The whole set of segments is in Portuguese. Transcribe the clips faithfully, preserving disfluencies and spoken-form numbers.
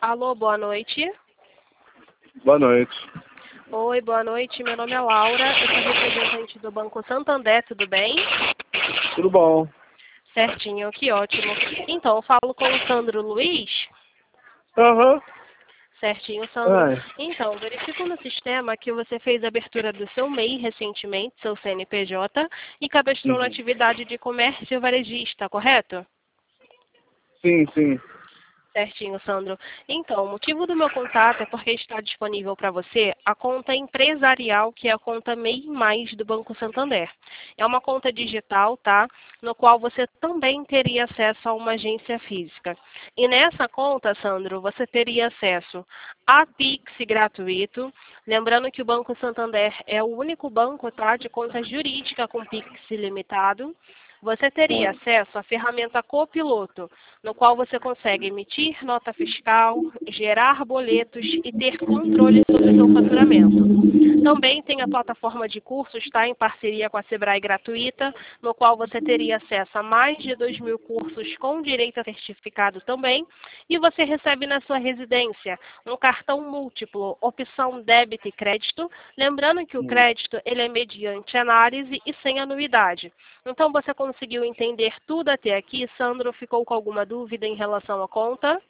Alô, boa noite. Boa noite. Oi, boa noite. Meu nome é Laura, eu sou representante do Banco Santander, tudo bem? Tudo bom? Certinho, que ótimo. Então, eu falo com o Sandro Luiz. Aham. Uhum. Certinho, Sandro. Ai. Então, verifico no sistema que você fez a abertura do seu M E I recentemente, seu C N P J, e cadastrou Uhum. na atividade de comércio varejista, correto? Sim, sim. Certinho, Sandro. Então, o motivo do meu contato é porque está disponível para você a conta empresarial, que é a conta M E I Mais do Banco Santander. É uma conta digital, tá? No qual você também teria acesso a uma agência física. E nessa conta, Sandro, você teria acesso a Pix gratuito. Lembrando que o Banco Santander é o único banco, tá, de conta jurídica com Pix ilimitado. Você teria acesso à ferramenta Copiloto, no qual você consegue emitir nota fiscal, gerar boletos e ter controle sobre o seu faturamento. Também tem a plataforma de cursos, tá, em parceria com a Sebrae gratuita, no qual você teria acesso a mais de dois mil cursos com direito a certificado também. E você recebe na sua residência um cartão múltiplo, opção débito e crédito. Lembrando que o crédito ele é mediante análise e sem anuidade. Então, você conseguiu entender tudo até aqui? Sandro, ficou com alguma dúvida em relação à conta?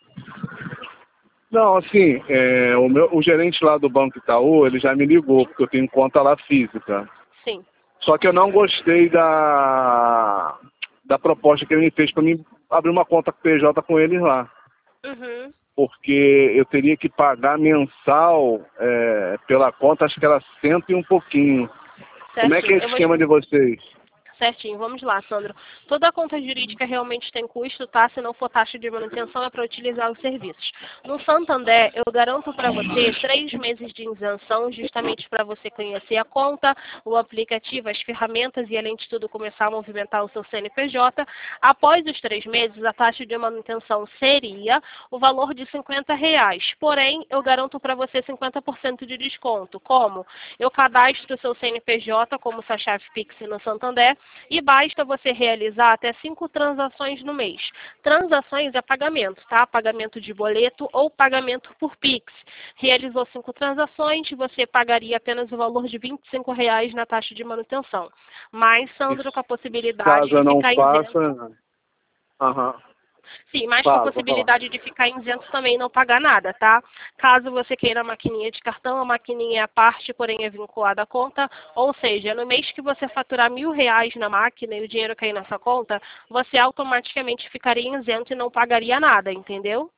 Não, assim, é, o, meu, o gerente lá do Banco Itaú, ele já me ligou, porque eu tenho conta lá física. Sim. Só que eu não gostei da, da proposta que ele me fez para mim abrir uma conta P J com eles lá. Uhum. Porque eu teria que pagar mensal é, pela conta, acho que era cento e um pouquinho. Certinho. Como é que é esse Eu vou esquema de vocês? Certinho, vamos lá, Sandro. Toda conta jurídica realmente tem custo, tá? Se não for taxa de manutenção, é para utilizar os serviços. No Santander, eu garanto para você três meses de isenção, justamente para você conhecer a conta, o aplicativo, as ferramentas e, além de tudo, começar a movimentar o seu C N P J. Após os três meses, a taxa de manutenção seria o valor de cinquenta reais. Porém, eu garanto para você cinquenta por cento de desconto. Como? Eu cadastro o seu C N P J como sua chave Pix no Santander, e basta você realizar até cinco transações no mês. Transações é pagamento, tá? Pagamento de boleto ou pagamento por Pix. Realizou cinco transações, você pagaria apenas o valor de vinte e cinco reais na taxa de manutenção. Mas, Sandro, com a possibilidade Caso eu de não ficar isento. faça... Aham. Sim, mas com a Fala, vou falar. possibilidade de ficar isento também não pagar nada, tá? Caso você queira a maquininha de cartão, a maquininha é à parte, porém é vinculada à conta. Ou seja, no mês que você faturar mil reais na máquina e o dinheiro cair na sua conta, você automaticamente ficaria isento e não pagaria nada, entendeu?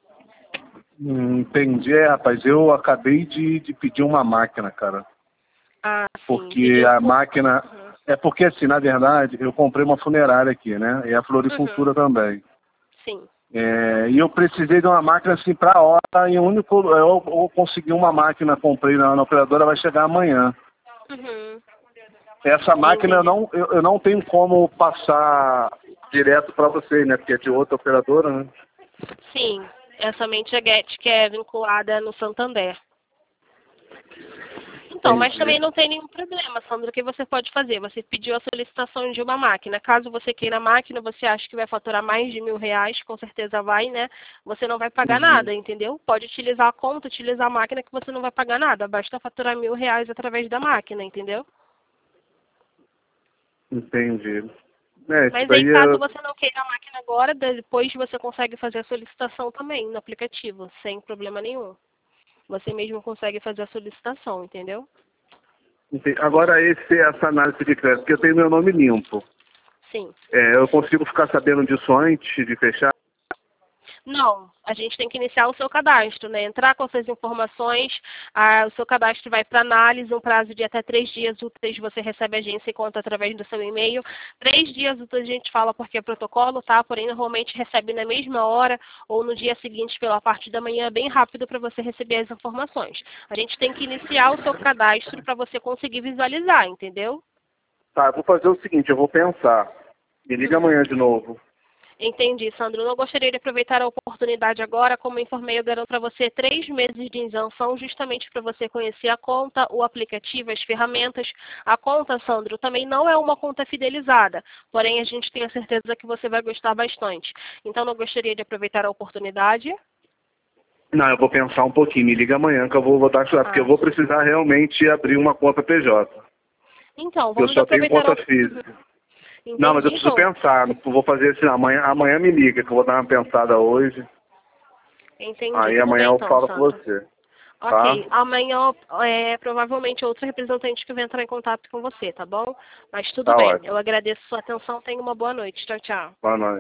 Hum, entendi, é, rapaz. Eu acabei de, de pedir uma máquina, cara. Ah, sim. Porque Pediu a por... máquina... Uhum. É porque, assim, na verdade, eu comprei uma funerária aqui, né? E a floricultura Uhum. também. Sim. É, e eu precisei de uma máquina assim para hora, e o único, eu, eu consegui uma máquina, comprei na, na operadora, vai chegar amanhã. Uhum. Essa máquina eu Entendi. não, eu, eu não tenho como passar direto para vocês, né? Porque é de outra operadora, né? Sim, é somente a Get que é vinculada no Santander. Então, mas Entendi. também não tem nenhum problema, Sandra. O que você pode fazer? Você pediu a solicitação de uma máquina. Caso você queira a máquina, você acha que vai faturar mais de mil reais, com certeza vai, né? Você não vai pagar Uhum. nada, entendeu? Pode utilizar a conta, utilizar a máquina que você não vai pagar nada. Basta faturar mil reais através da máquina, entendeu? Entendi. É, isso Mas aí, daí caso é... você não queira a máquina agora, depois você consegue fazer a solicitação também no aplicativo, sem problema nenhum. Você mesmo consegue fazer a solicitação, entendeu? Entendi. Agora esse, essa análise de crédito, porque eu tenho meu nome limpo. Sim. É, eu consigo ficar sabendo disso antes de fechar? Não, a gente tem que iniciar o seu cadastro, né? Entrar com essas informações, ah, o seu cadastro vai para análise, um prazo de até três dias úteis, você recebe a agência e conta através do seu e-mail. Três dias úteis a gente fala porque é protocolo, tá? Porém, normalmente recebe na mesma hora ou no dia seguinte pela parte da manhã, bem rápido para você receber as informações. A gente tem que iniciar o seu cadastro para você conseguir visualizar, entendeu? Tá, eu vou fazer o seguinte, eu vou pensar. Me liga amanhã de novo. Entendi, Sandro. Não gostaria de aproveitar a oportunidade agora, como informei, eu garanto para você três meses de isenção, justamente para você conhecer a conta, o aplicativo, as ferramentas. A conta, Sandro, também não é uma conta fidelizada, porém a gente tem a certeza que você vai gostar bastante. Então, não gostaria de aproveitar a oportunidade? Não, eu vou pensar um pouquinho. Me liga amanhã que eu vou voltar a estudar, porque Ah, eu vou precisar realmente abrir uma conta P J. então, Eu vamos só tenho aproveitar conta a... física. Não, mas Entendi, eu preciso então. pensar. Não vou fazer assim, amanhã, amanhã me liga, que eu vou dar uma pensada hoje. Entendi. Aí Tudo amanhã bem, eu então, falo com Sandro. você, tá? Ok. Amanhã é provavelmente outro representante que vai entrar em contato com você, tá bom? Mas tudo Tá bem. ótimo. Eu agradeço a sua atenção. Tenha uma boa noite. Tchau, tchau. Boa noite.